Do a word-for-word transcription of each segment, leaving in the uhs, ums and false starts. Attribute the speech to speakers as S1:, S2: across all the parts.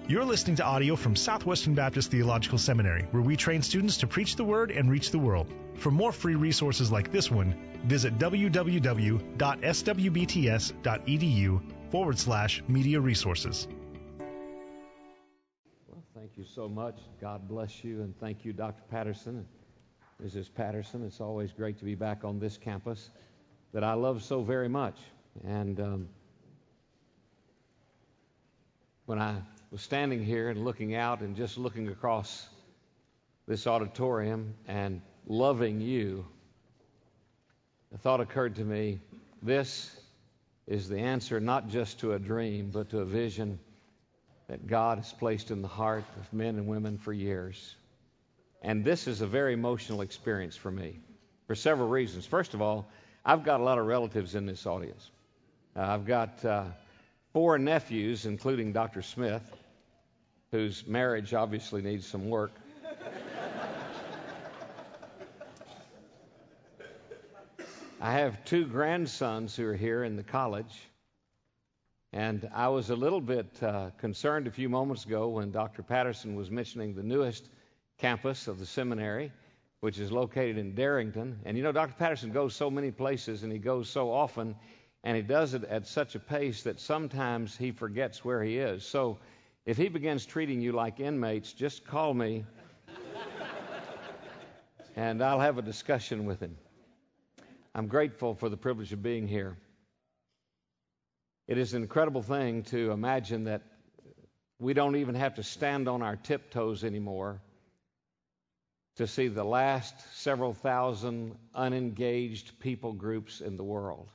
S1: You're listening to audio from Southwestern Baptist Theological Seminary, where we train students to preach the Word and reach the world. For more free resources like this one, visit www.swbts.edu forward slash media resources.
S2: Well, thank you so much. God bless you, and thank you, Doctor Patterson and Missus Patterson. It's always great to be back on this campus that I love so very much. And um, when I was standing here and looking out and just looking across this auditorium and loving you, a thought occurred to me. This is the answer not just to a dream, but to a vision that God has placed in the heart of men and women for years. And this is a very emotional experience for me for several reasons. First of all, I've got a lot of relatives in this audience. Uh, I've got uh, four nephews, including Doctor Smith, whose marriage obviously needs some work. I have two grandsons who are here in the college, and I was a little bit uh, concerned a few moments ago when Doctor Patterson was mentioning the newest campus of the seminary, which is located in Darrington. And you know, Doctor Patterson goes so many places, and he goes so often, and he does it at such a pace that sometimes he forgets where he is. So if he begins treating you like inmates, just call me, and I'll have a discussion with him. I'm grateful for the privilege of being here. It is an incredible thing to imagine that we don't even have to stand on our tiptoes anymore to see the last several thousand unengaged people groups in the world.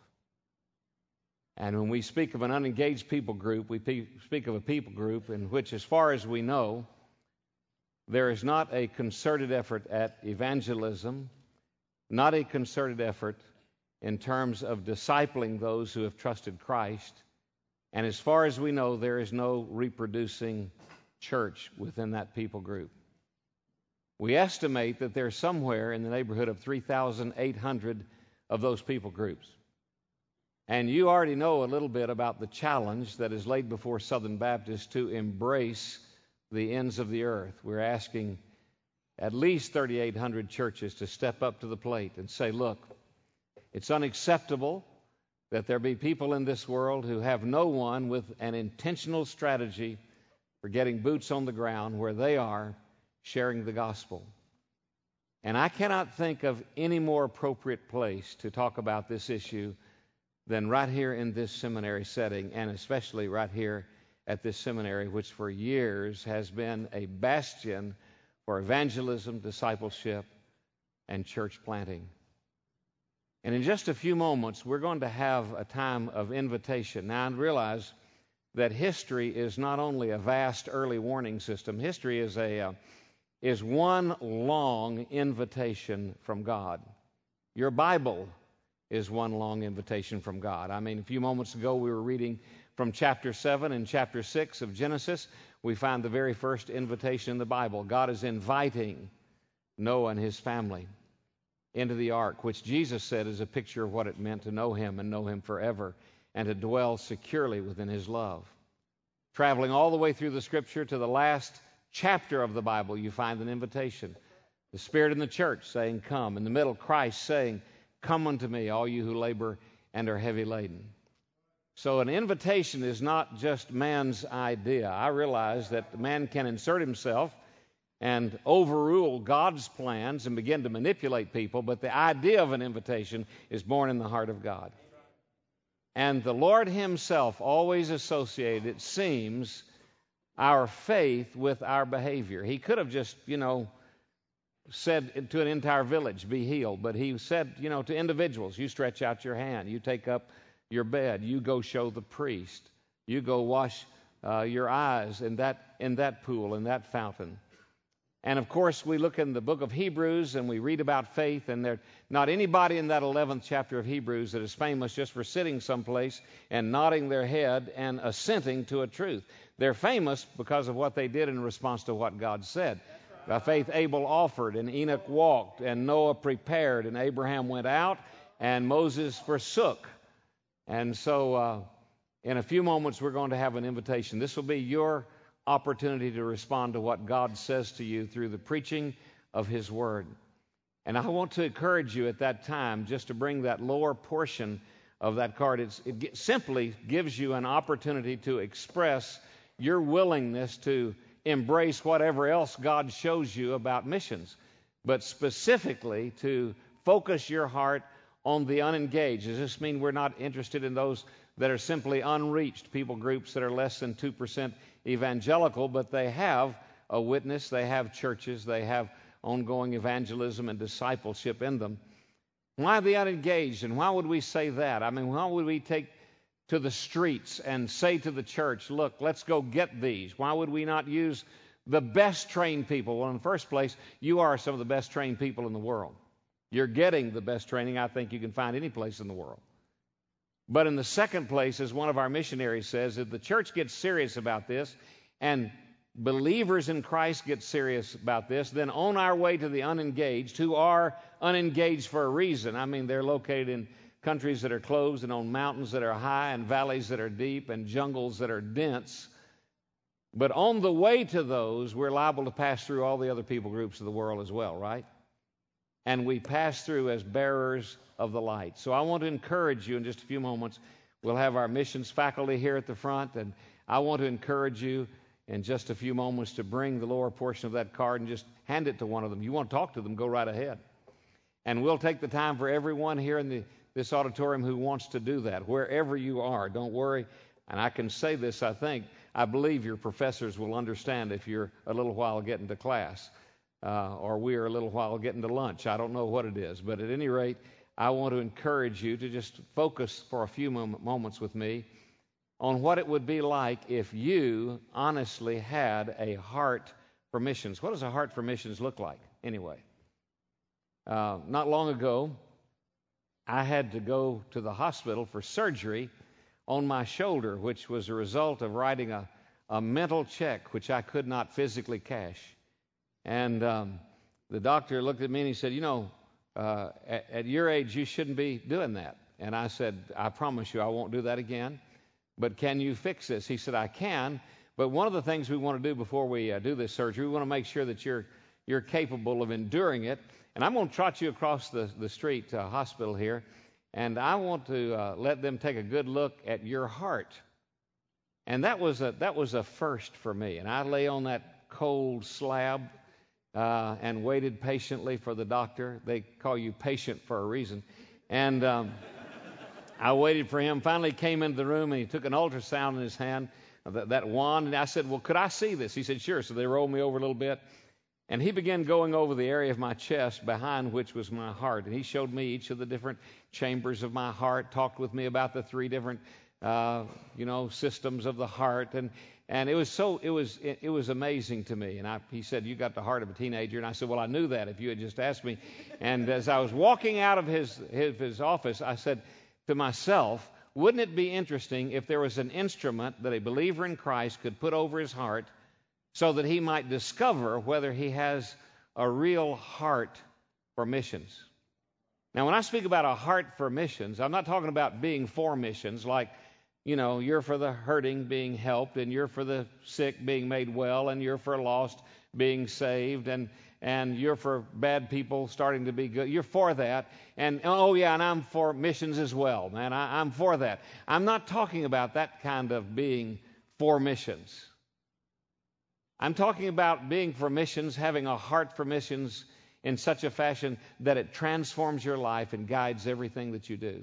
S2: And when we speak of an unengaged people group, we pe- speak of a people group in which, as far as we know, there is not a concerted effort at evangelism, not a concerted effort in terms of discipling those who have trusted Christ. And as far as we know, there is no reproducing church within that people group. We estimate that there's somewhere in the neighborhood of three thousand eight hundred of those people groups. And you already know a little bit about the challenge that is laid before Southern Baptists to embrace the ends of the earth. We're asking at least thirty-eight hundred churches to step up to the plate and say, look, it's unacceptable that there be people in this world who have no one with an intentional strategy for getting boots on the ground where they are sharing the gospel. And I cannot think of any more appropriate place to talk about this issue than right here in this seminary setting, and especially right here at this seminary, which for years has been a bastion for evangelism, discipleship, and church planting. And in just a few moments, we're going to have a time of invitation. Now, I realize that history is not only a vast early warning system. History is a uh, is one long invitation from God. Your Bible is one long invitation from God. I mean, a few moments ago we were reading from chapter seven and chapter six of Genesis. We find the very first invitation in the Bible. God is inviting Noah and his family into the ark, which Jesus said is a picture of what it meant to know him and know him forever and to dwell securely within his love. Traveling all the way through the Scripture to the last chapter of the Bible, you find an invitation. The Spirit in the church saying, come. In the middle, Christ saying, come unto me, all you who labor and are heavy laden. So an invitation is not just man's idea. I realize that man can insert himself and overrule God's plans and begin to manipulate people, but the idea of an invitation is born in the heart of God. And the Lord himself always associated, it seems, our faith with our behavior. He could have just, you know, said to an entire village, be healed. But he said, you know, to individuals, you stretch out your hand, you take up your bed, you go show the priest, you go wash uh, your eyes in that, in that pool, in that fountain. And of course, we look in the book of Hebrews and we read about faith, and there's not anybody in that eleventh chapter of Hebrews that is famous just for sitting someplace and nodding their head and assenting to a truth. They're famous because of what they did in response to what God said. By faith, Abel offered, and Enoch walked, and Noah prepared, and Abraham went out, and Moses forsook. And so uh, in a few moments, we're going to have an invitation. This will be your opportunity to respond to what God says to you through the preaching of His Word. And I want to encourage you at that time just to bring that lower portion of that card. It's, it simply gives you an opportunity to express your willingness to embrace whatever else God shows you about missions, but specifically to focus your heart on the unengaged. Does this mean we're not interested in those that are simply unreached, people groups that are less than two percent evangelical, but they have a witness, they have churches, they have ongoing evangelism and discipleship in them? Why the unengaged? And why would we say that? I mean, why would we take to the streets and say to the church, look, let's go get these? Why would we not use the best trained people? Well, in the first place, you are some of the best trained people in the world. You're getting the best training I think you can find any place in the world. But in the second place, as one of our missionaries says, if the church gets serious about this and believers in Christ get serious about this, then on our way to the unengaged, who are unengaged for a reason. I mean, they're located in countries that are closed and on mountains that are high and valleys that are deep and jungles that are dense. But on the way to those, we're liable to pass through all the other people groups of the world as well, right? And we pass through as bearers of the light. So I want to encourage you in just a few moments. We'll have our missions faculty here at the front, and I want to encourage you in just a few moments to bring the lower portion of that card and just hand it to one of them. You want to talk to them, go right ahead. And we'll take the time for everyone here in the, this auditorium who wants to do that, wherever you are. Don't worry. And I can say this, I think, I believe your professors will understand if you're a little while getting to class. Uh, or we are a little while getting to lunch. I don't know what it is. But at any rate, I want to encourage you to just focus for a few mom- moments with me on what it would be like if you honestly had a heart for missions. What does a heart for missions look like, anyway? Uh, not long ago, I had to go to the hospital for surgery on my shoulder, which was a result of writing a, a mental check, which I could not physically cash. And um, the doctor looked at me and he said, you know, uh, at, at your age, you shouldn't be doing that. And I said, I promise you I won't do that again. But can you fix this? He said, I can. But one of the things we want to do before we uh, do this surgery, we want to make sure that you're you're capable of enduring it. And I'm going to trot you across the, the street to a hospital here, and I want to uh, let them take a good look at your heart. And that was a, that was a first for me. And I lay on that cold slab Uh, and waited patiently for the doctor. They call you patient for a reason. And um, I waited for him. Finally came into the room, and he took an ultrasound in his hand, that, that wand. And I said, well, could I see this? He said, sure. So they rolled me over a little bit. And he began going over the area of my chest behind which was my heart. And he showed me each of the different chambers of my heart, talked with me about the three different, uh, you know, systems of the heart. And And it was so it was it, it was amazing to me. And I, he said, "You got the heart of a teenager." And I said, "Well, I knew that if you had just asked me." And as I was walking out of his his, his office, I said to myself, "Wouldn't it be interesting if there was an instrument that a believer in Christ could put over his heart, so that he might discover whether he has a real heart for missions?" Now, when I speak about a heart for missions, I'm not talking about being for missions, like, you know, you're for the hurting being helped, and you're for the sick being made well, and you're for lost being saved, and and you're for bad people starting to be good. You're for that. And, oh, yeah, and I'm for missions as well, man. I, I'm for that. I'm not talking about that kind of being for missions. I'm talking about being for missions, having a heart for missions in such a fashion that it transforms your life and guides everything that you do.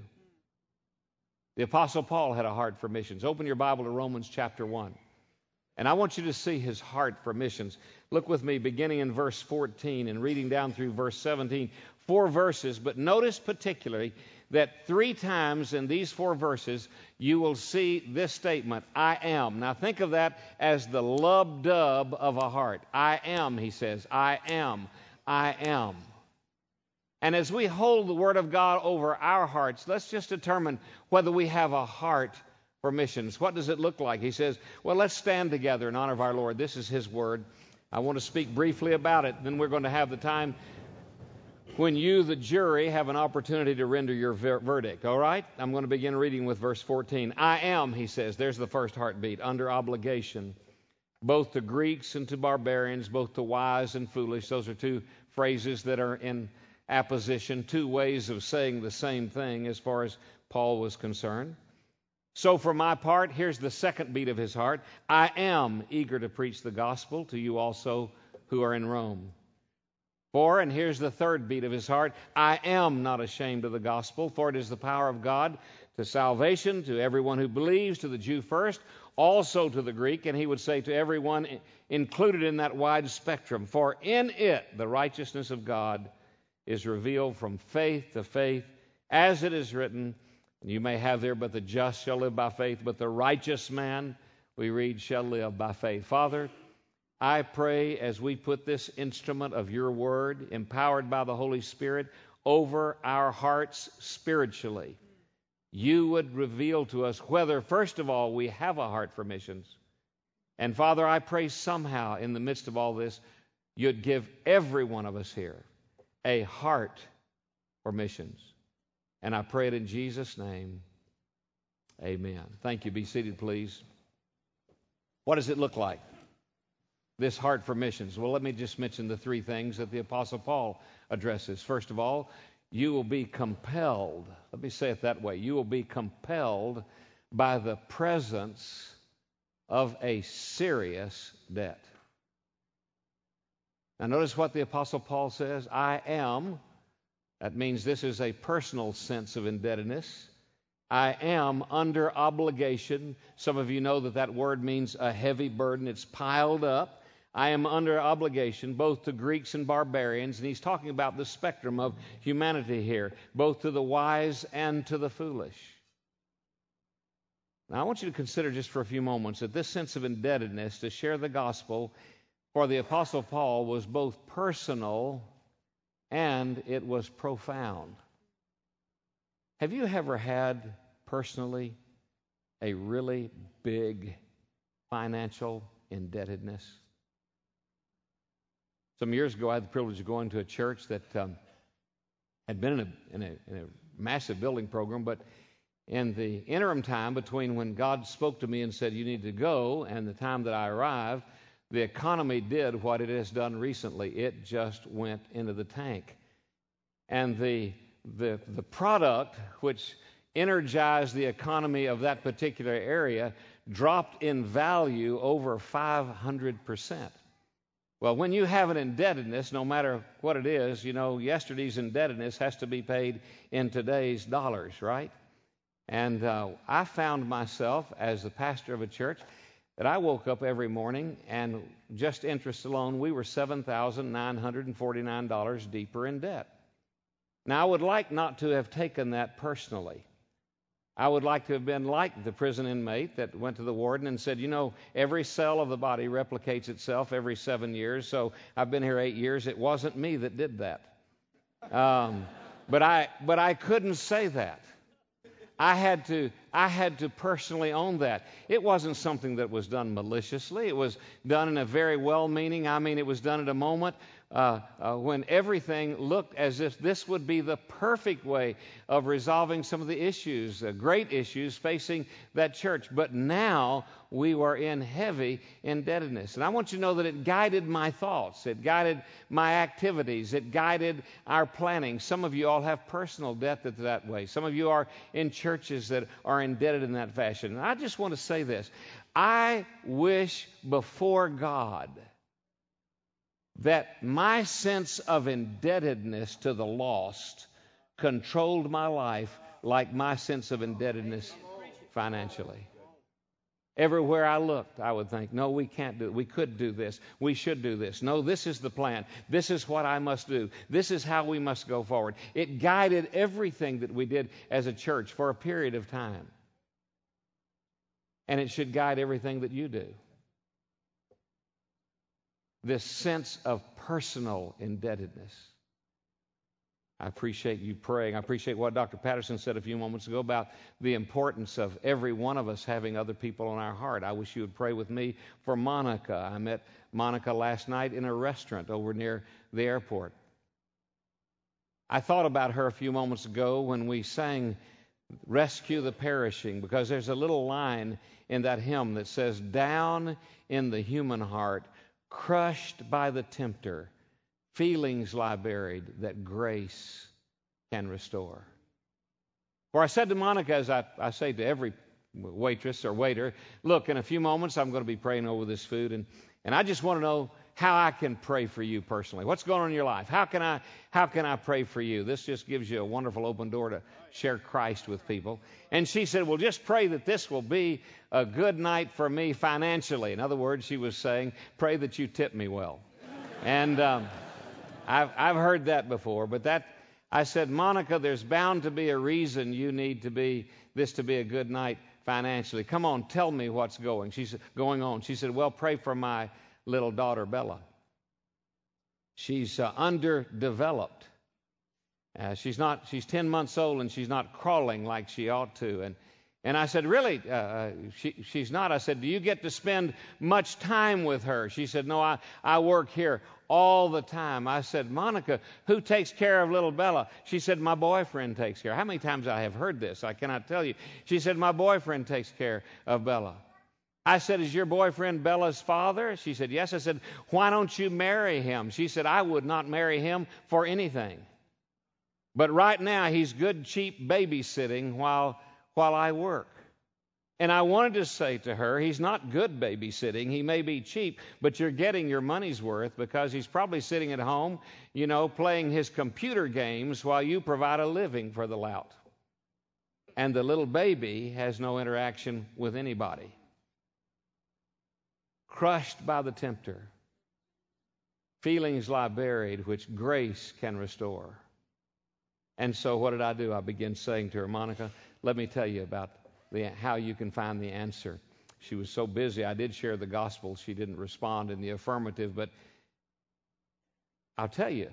S2: The Apostle Paul had a heart for missions. Open your Bible to Romans chapter one. And I want you to see his heart for missions. Look with me, beginning in verse fourteen and reading down through verse seventeen. Four verses, but notice particularly that three times in these four verses you will see this statement, I am. Now think of that as the lub-dub of a heart. I am, he says. I am. I am. And as we hold the Word of God over our hearts, let's just determine whether we have a heart for missions. What does it look like? He says, well, let's stand together in honor of our Lord. This is His Word. I want to speak briefly about it. Then we're going to have the time when you, the jury, have an opportunity to render your ver- verdict. All right? I'm going to begin reading with verse fourteen. I am, he says, there's the first heartbeat, under obligation. both to Greeks and to barbarians, both to wise and foolish. Those are two phrases that are in apposition, two ways of saying the same thing as far as Paul was concerned. So for my part, here's the second beat of his heart. I am eager to preach the gospel to you also who are in Rome. For, and here's the third beat of his heart, I am not ashamed of the gospel, for it is the power of God to salvation, to everyone who believes, to the Jew first, also to the Greek, and he would say to everyone included in that wide spectrum. For in it the righteousness of God is revealed from faith to faith, as it is written, and you may have there, but the just shall live by faith, but the righteous man, we read, shall live by faith. Father, I pray as we put this instrument of your word, empowered by the Holy Spirit, over our hearts spiritually, you would reveal to us whether, first of all, we have a heart for missions. And Father, I pray somehow in the midst of all this, you'd give every one of us here a heart for missions. And I pray it in Jesus' name. Amen. Thank you. Be seated, please. What does it look like, this heart for missions? Well, let me just mention the three things that the Apostle Paul addresses. First of all, you will be compelled. Let me say it that way. You will be compelled by the presence of a serious debt. Now, notice what the Apostle Paul says. I am. That means this is a personal sense of indebtedness. I am under obligation. Some of you know that that word means a heavy burden. It's piled up. I am under obligation both to Greeks and barbarians, and he's talking about the spectrum of humanity here, both to the wise and to the foolish. Now, I want you to consider just for a few moments that this sense of indebtedness to share the gospel for the Apostle Paul was both personal and it was profound. Have you ever had personally a really big financial indebtedness? Some years ago, I had the privilege of going to a church that um, had been in a, in, a, in a massive building program, but in the interim time between when God spoke to me and said, you need to go, and the time that I arrived, the economy did what it has done recently. It just went into the tank. And the, the, the product which energized the economy of that particular area dropped in value over five hundred percent. Well, when you have an indebtedness, no matter what it is, you know, yesterday's indebtedness has to be paid in today's dollars, right? And uh, I found myself, as the pastor of a church, that I woke up every morning and just interest alone, we were seven thousand nine hundred forty-nine dollars deeper in debt. Now, I would like not to have taken that personally. I would like to have been like the prison inmate that went to the warden and said, you know, every cell of the body replicates itself every seven years, so I've been here eight years. It wasn't me that did that. Um, but I, but I couldn't say that. I had to I had to personally own that. It wasn't something that was done maliciously. It was done in a very well-meaning, I mean, it was done at a moment uh, uh, when everything looked as if this would be the perfect way of resolving some of the issues, uh, great issues facing that church. But now we were in heavy indebtedness. And I want you to know that it guided my thoughts. It guided my activities. It guided our planning. Some of you all have personal debt that's that way. Some of you are in churches that are indebted in that fashion. And I just want to say this. I wish before God that my sense of indebtedness to the lost controlled my life like my sense of indebtedness financially. Everywhere I looked, I would think, no, we can't do it. We could do this. We should do this. No, this is the plan. This is what I must do. This is how we must go forward. It guided everything that we did as a church for a period of time. And it should guide everything that you do. This sense of personal indebtedness. I appreciate you praying. I appreciate what Doctor Patterson said a few moments ago about the importance of every one of us having other people on our heart. I wish you would pray with me for Monica. I met Monica last night in a restaurant over near the airport. I thought about her a few moments ago when we sang Rescue the Perishing, because there's a little line in that hymn that says, down in the human heart, crushed by the tempter, feelings lie buried that grace can restore. For I said to Monica, as I, I say to every waitress or waiter, look, in a few moments I'm going to be praying over this food, and, and I just want to know how I can pray for you personally. What's going on in your life? How can I how can I pray for you? This just gives you a wonderful open door to share Christ with people. And she said, well, just pray that this will be a good night for me financially. In other words, she was saying, pray that you tip me well. And um, I've, I've heard that before, but that, I said, Monica, there's bound to be a reason you need to be, this to be a good night financially. Come on, tell me what's going. She's going on. She said, well, pray for my little daughter, Bella. She's uh, underdeveloped. Uh, she's not, she's ten months old and she's not crawling like she ought to. And, and I said, really, uh, she, she's not. I said, do you get to spend much time with her? She said, no, I, I work here all the time. I said, Monica, who takes care of little Bella? She said, my boyfriend takes care. How many times I have heard this? I cannot tell you. She said, my boyfriend takes care of Bella. I said, is your boyfriend Bella's father? She said, yes. I said, why don't you marry him? She said, I would not marry him for anything. But right now, he's good, cheap babysitting while, while I work. And I wanted to say to her, he's not good babysitting. He may be cheap, but you're getting your money's worth because he's probably sitting at home, you know, playing his computer games while you provide a living for the lout. And the little baby has no interaction with anybody. Crushed by the tempter, feelings lie buried, which grace can restore. And so what did I do? I began saying to her, Monica, let me tell you about the, how you can find the answer. She was so busy. I did share the gospel. She didn't respond in the affirmative, but I'll tell you,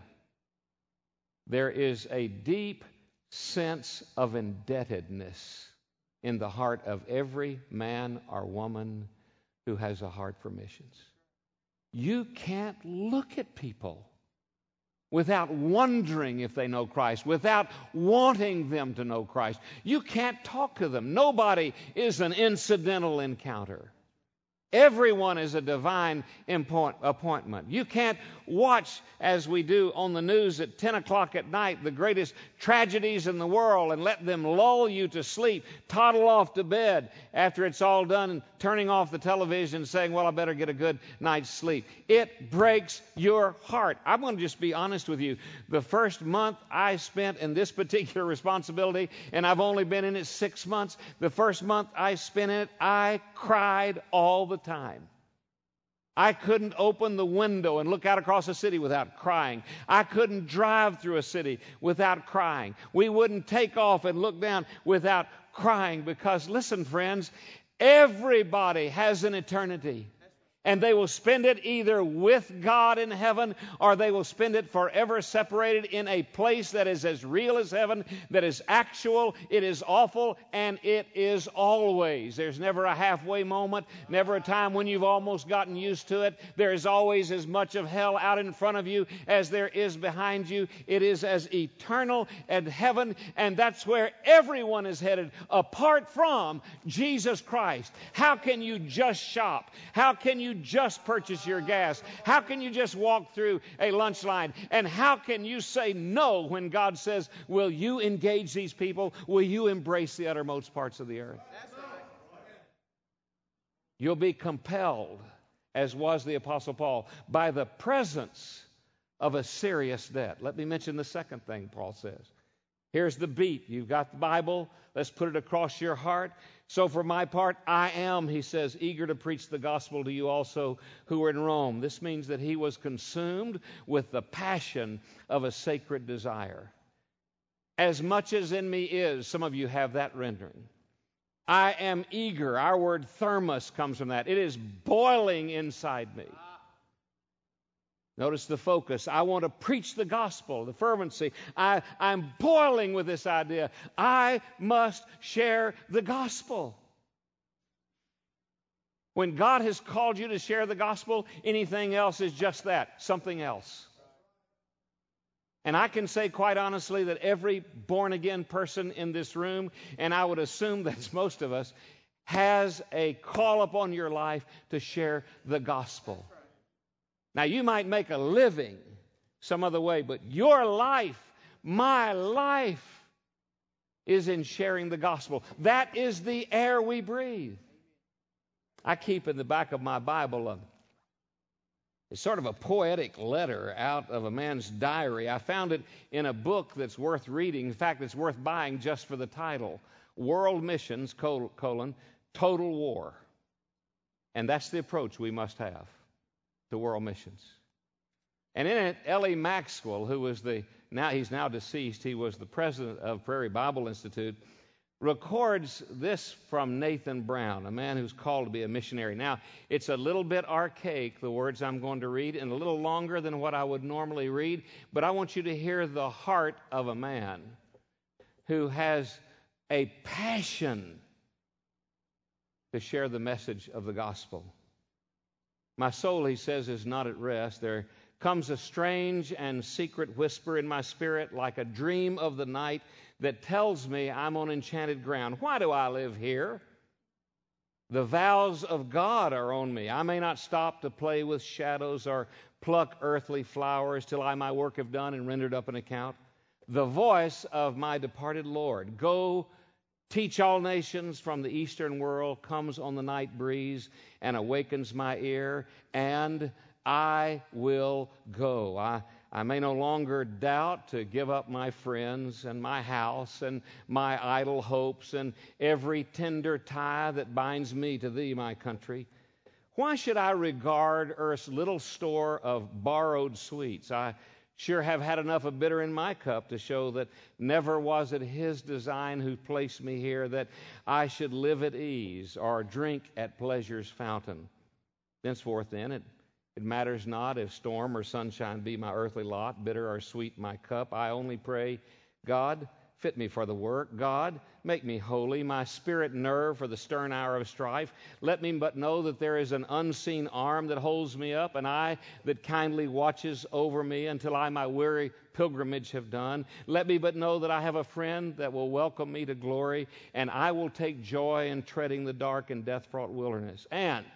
S2: there is a deep sense of indebtedness in the heart of every man or woman who has a heart for missions. You can't look at people without wondering if they know Christ, without wanting them to know Christ. You can't talk to them. Nobody is an incidental encounter. Everyone is a divine appointment. You can't watch, as we do on the news at ten o'clock at night, the greatest tragedies in the world and let them lull you to sleep, toddle off to bed after it's all done and turning off the television and saying, well, I better get a good night's sleep. It breaks your heart. I'm going to just be honest with you. The first month I spent in this particular responsibility, and I've only been in it six months, the first month I spent in it, I cried all the time. I couldn't open the window and look out across the city without crying. I couldn't drive through a city without crying. We wouldn't take off and look down without crying because, listen, friends, everybody has an eternity. And they will spend it either with God in heaven or they will spend it forever separated in a place that is as real as heaven, that is actual, it is awful, and it is always. There's never a halfway moment, never a time when you've almost gotten used to it. There is always as much of hell out in front of you as there is behind you. It is as eternal as heaven, and that's where everyone is headed apart from Jesus Christ. How can you just shop? How can you just purchase your gas? How can you just walk through a lunch line? And how can you say no when God says, will you engage these people? Will you embrace the uttermost parts of the earth? You'll be compelled, as was the Apostle Paul, by the presence of a serious debt. Let me mention the second thing Paul says. Here's the beat. You've got the Bible. Let's put it across your heart. So for my part, I am, he says, eager to preach the gospel to you also who are in Rome. This means that he was consumed with the passion of a sacred desire. As much as in me is, some of you have that rendering. I am eager. Our word thermos comes from that. It is boiling inside me. Notice the focus. I want to preach the gospel, the fervency. I, I'm boiling with this idea. I must share the gospel. When God has called you to share the gospel, anything else is just that, something else. And I can say quite honestly that every born-again person in this room, and I would assume that's most of us, has a call upon your life to share the gospel. Now, you might make a living some other way, but your life, my life, is in sharing the gospel. That is the air we breathe. I keep in the back of my Bible a It's sort of a poetic letter out of a man's diary. I found it in a book that's worth reading. In fact, it's worth buying just for the title. World Missions, colon, Total War. And that's the approach we must have to world missions. And in it, Ellie Maxwell, who was the, now he's now deceased, he was the president of Prairie Bible Institute, records this from Nathan Brown, a man who's called to be a missionary. Now, it's a little bit archaic, the words I'm going to read, and a little longer than what I would normally read, but I want you to hear the heart of a man who has a passion to share the message of the gospel. My soul, he says, is not at rest. There comes a strange and secret whisper in my spirit like a dream of the night that tells me I'm on enchanted ground. Why do I live here? The vows of God are on me. I may not stop to play with shadows or pluck earthly flowers till I my work have done and rendered up an account. The voice of my departed Lord, go teach all nations from the eastern world, comes on the night breeze and awakens my ear, and I will go. I I may no longer doubt to give up my friends and my house and my idle hopes and every tender tie that binds me to thee, my country. Why should I regard earth's little store of borrowed sweets? I sure have had enough of bitter in my cup to show that never was it his design who placed me here that I should live at ease or drink at pleasure's fountain. Thenceforth, then, it It matters not if storm or sunshine be my earthly lot, bitter or sweet my cup. I only pray, God, fit me for the work. God, make me holy, my spirit nerve for the stern hour of strife. Let me but know that there is an unseen arm that holds me up, an eye that kindly watches over me until I my weary pilgrimage have done. Let me but know that I have a friend that will welcome me to glory, and I will take joy in treading the dark and death-fraught wilderness. And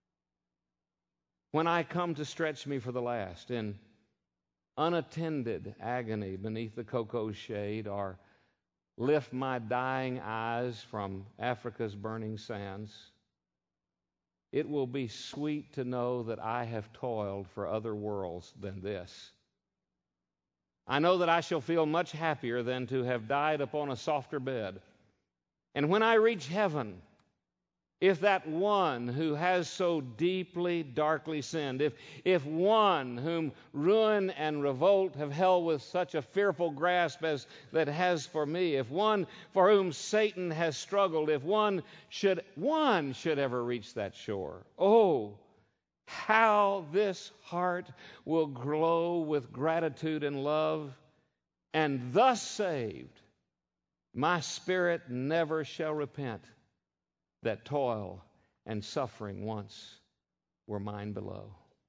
S2: when I come to stretch me for the last in unattended agony beneath the cocoa shade, or lift my dying eyes from Africa's burning sands, it will be sweet to know that I have toiled for other worlds than this. I know that I shall feel much happier than to have died upon a softer bed. And when I reach heaven, if that one who has so deeply, darkly sinned, if, if one whom ruin and revolt have held with such a fearful grasp as that has for me, if one for whom Satan has struggled, if one should, one should ever reach that shore, oh, how this heart will glow with gratitude and love, and thus saved, my spirit never shall repent that toil and suffering once were mine below.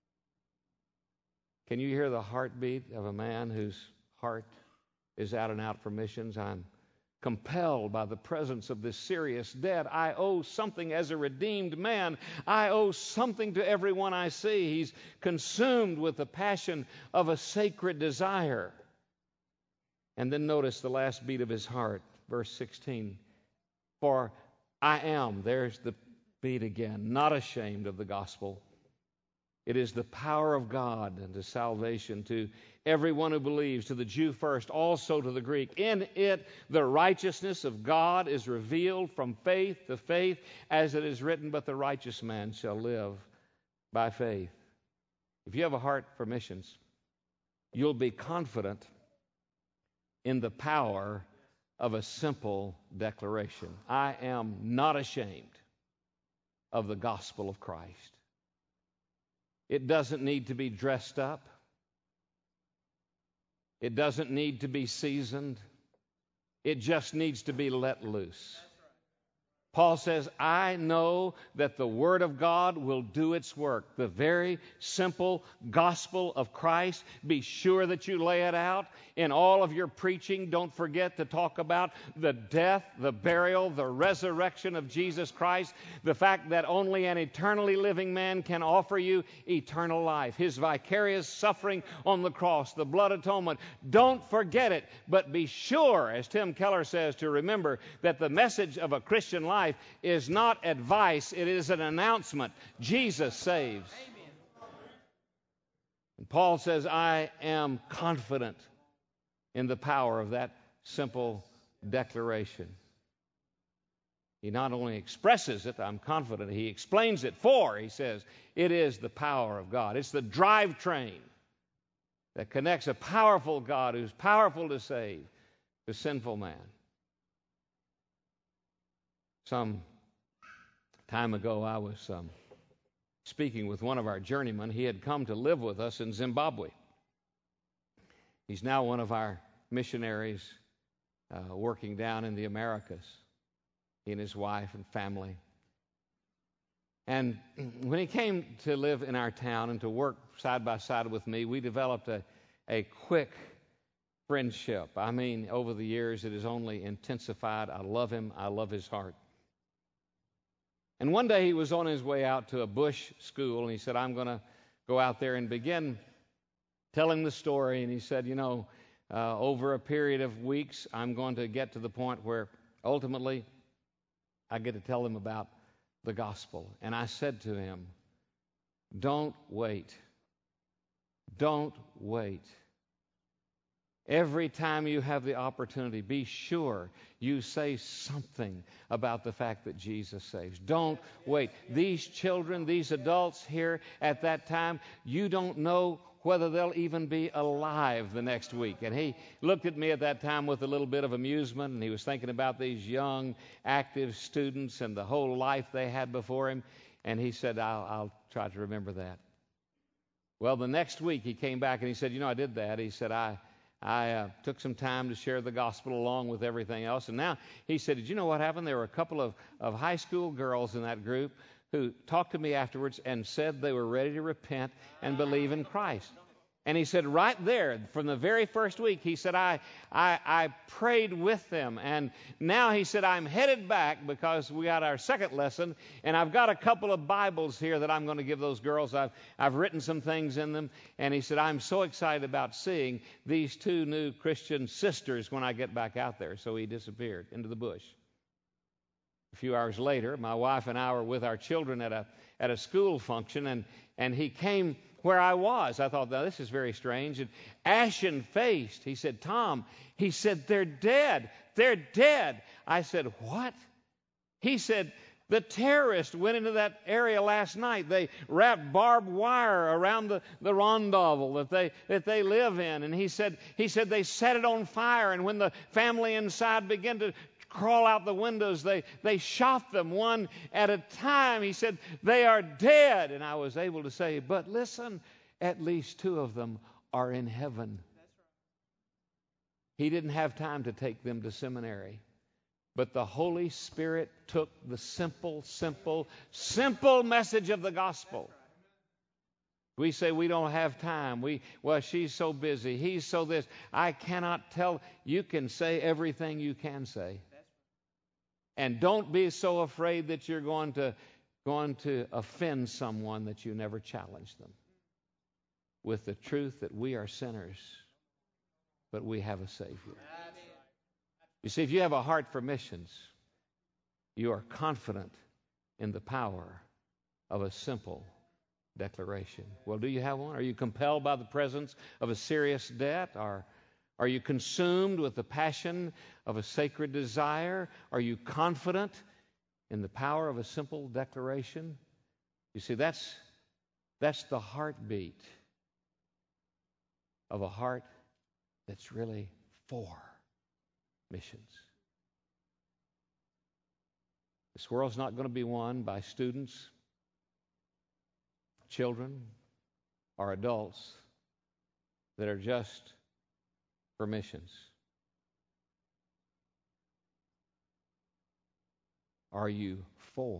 S2: Can you hear the heartbeat of a man whose heart is out and out for missions? I'm compelled by the presence of this serious debt. I owe something as a redeemed man. I owe something to everyone I see. He's consumed with the passion of a sacred desire. And then notice the last beat of his heart, verse sixteen. For I am, there's the beat again, not ashamed of the gospel. It is the power of God unto salvation to everyone who believes, to the Jew first, also to the Greek. In it, the righteousness of God is revealed from faith to faith, as it is written, but the righteous man shall live by faith. If you have a heart for missions, you'll be confident in the power of a simple declaration. I am not ashamed of the gospel of Christ. It doesn't need to be dressed up. It doesn't need to be seasoned. It just needs to be let loose. Paul says, I know that the Word of God will do its work. The very simple gospel of Christ. Be sure that you lay it out. In all of your preaching, don't forget to talk about the death, the burial, the resurrection of Jesus Christ. The fact that only an eternally living man can offer you eternal life. His vicarious suffering on the cross, the blood atonement. Don't forget it, but be sure, as Tim Keller says, to remember that the message of a Christian life is not advice, it is an announcement. Jesus saves. And Paul says, I am confident in the power of that simple declaration. He not only expresses it, I'm confident, he explains it. For, he says, it is the power of God. It's the drivetrain that connects a powerful God who's powerful to save to sinful man. Some time ago, I was um, speaking with one of our journeymen. He had come to live with us in Zimbabwe. He's now one of our missionaries uh, working down in the Americas, he and his wife and family. And when he came to live in our town and to work side by side with me, we developed a, a quick friendship. I mean, over the years, it has only intensified. I love him. I love his heart. And one day he was on his way out to a bush school, and he said, I'm going to go out there and begin telling the story. And he said, you know, uh, over a period of weeks, I'm going to get to the point where ultimately I get to tell them about the gospel. And I said to him, don't wait. Don't wait. Every time you have the opportunity, be sure you say something about the fact that Jesus saves. Don't wait. These children, these adults here at that time, you don't know whether they'll even be alive the next week. And he looked at me at that time with a little bit of amusement, and he was thinking about these young, active students and the whole life they had before him. And he said, I'll, I'll try to remember that. Well, the next week he came back and he said, you know, I did that. He said, I... I uh, took some time to share the gospel along with everything else. And now he said, did you know what happened? There were a couple of, of high school girls in that group who talked to me afterwards and said they were ready to repent and believe in Christ. And he said right there, from the very first week, he said, I, I, I prayed with them. And now he said, I'm headed back because we got our second lesson, and I've got a couple of Bibles here that I'm going to give those girls. I've, I've written some things in them. And he said, I'm so excited about seeing these two new Christian sisters when I get back out there. So he disappeared into the bush. A few hours later, my wife and I were with our children at a, at a school function, and, and he came where I was. I thought, now, this is very strange. And ashen-faced, he said, Tom, he said, they're dead. They're dead. I said, what? He said, the terrorists went into that area last night. They wrapped barbed wire around the, the rondavel that they that they live in. And he said, he said they set it on fire. And when the family inside began to crawl out the windows, they, they shot them one at a time. He said, they are dead. And I was able to say, but listen, at least two of them are in heaven. He didn't have time to take them to seminary. But the Holy Spirit took the simple, simple, simple message of the gospel. We say we don't have time. We, well, she's so busy. He's so this. I cannot tell. You can say everything you can say. And don't be so afraid that you're going to, going to offend someone that you never challenge them with the truth that we are sinners, but we have a Savior. You see, if you have a heart for missions, you are confident in the power of a simple declaration. Well, do you have one? Are you compelled by the presence of a serious debt? Or are you consumed with the passion of a sacred desire? Are you confident in the power of a simple declaration? You see, that's, that's the heartbeat of a heart that's really for missions. This world's not going to be won by students, children, or adults that are just for missions. are you for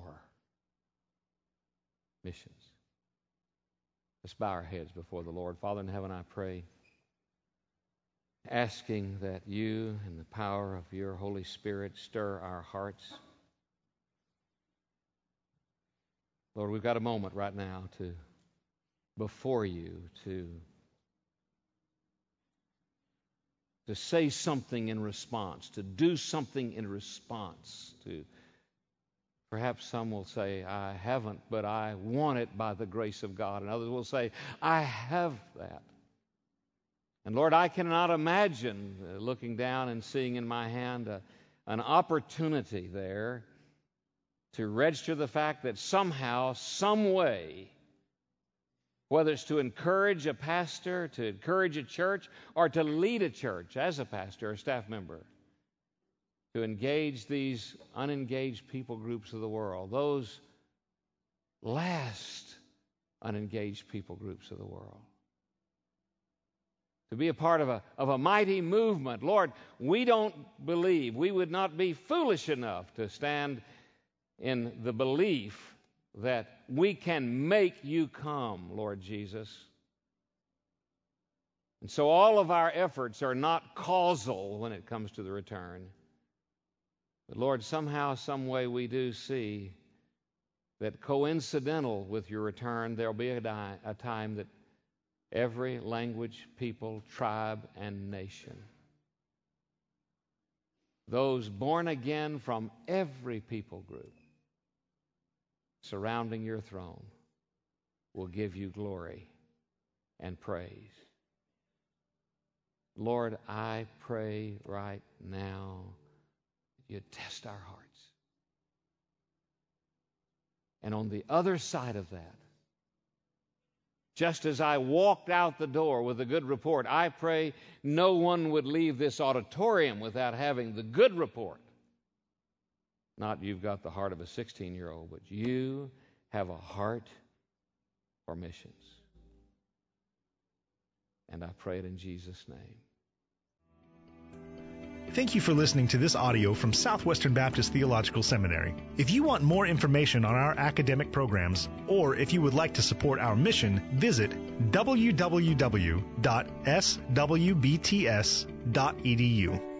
S2: missions? Let's bow our heads before the Lord. Father in heaven, I pray, asking that you and the power of your Holy Spirit stir our hearts. Lord, we've got a moment right now to, before you, to, to say something in response, to do something in response to, perhaps some will say, I haven't, but I want it by the grace of God. And others will say, I have that. And Lord, I cannot imagine uh, looking down and seeing in my hand a, an opportunity there to register the fact that somehow, some way, whether it's to encourage a pastor, to encourage a church, or to lead a church as a pastor or staff member, to engage these unengaged people groups of the world, those last unengaged people groups of the world, to be a part of a, of a mighty movement. Lord, we don't believe, we would not be foolish enough to stand in the belief that we can make you come, Lord Jesus. And so all of our efforts are not causal when it comes to the return. But Lord, somehow, some way we do see that coincidental with your return, there'll be a, di- a time that every language, people, tribe, and nation, those born again from every people group surrounding your throne, will give you glory and praise. Lord, I pray right now you test our hearts. And on the other side of that, just as I walked out the door with a good report, I pray no one would leave this auditorium without having the good report. Not you've got the heart of a sixteen-year-old, but you have a heart for missions. And I pray it in Jesus' name.
S1: Thank you for listening to this audio from Southwestern Baptist Theological Seminary. If you want more information on our academic programs, or if you would like to support our mission, visit w w w dot s w b t s dot e d u.